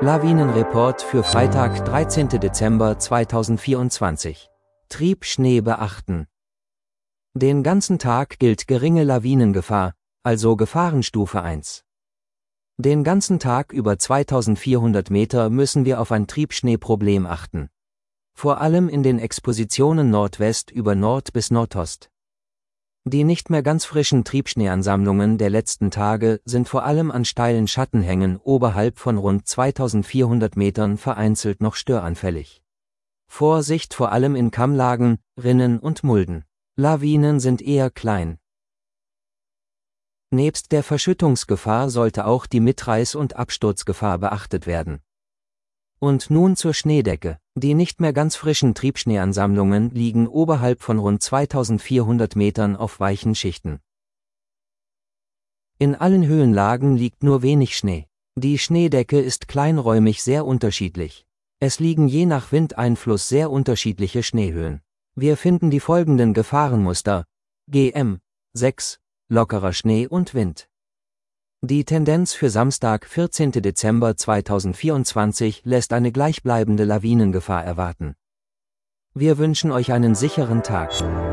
Lawinenreport für Freitag, 13. Dezember 2024. Triebschnee beachten. Den ganzen Tag gilt geringe Lawinengefahr, also Gefahrenstufe 1. Den ganzen Tag über 2400 Meter müssen wir auf ein Triebschneeproblem achten. Vor allem in den Expositionen Nordwest über Nord bis Nordost. Die nicht mehr ganz frischen Triebschneeansammlungen der letzten Tage sind vor allem an steilen Schattenhängen oberhalb von rund 2400 Metern vereinzelt noch störanfällig. Vorsicht vor allem in Kammlagen, Rinnen und Mulden. Lawinen sind eher klein. Nebst der Verschüttungsgefahr sollte auch die Mitreiß- und Absturzgefahr beachtet werden. Und nun zur Schneedecke. Die nicht mehr ganz frischen Triebschneeansammlungen liegen oberhalb von rund 2400 Metern auf weichen Schichten. In allen Höhenlagen liegt nur wenig Schnee. Die Schneedecke ist kleinräumig sehr unterschiedlich. Es liegen je nach Windeinfluss sehr unterschiedliche Schneehöhen. Wir finden die folgenden Gefahrenmuster: GM 6, lockerer Schnee und Wind. Die Tendenz für Samstag, 14. Dezember 2024 lässt eine gleichbleibende Lawinengefahr erwarten. Wir wünschen euch einen sicheren Tag.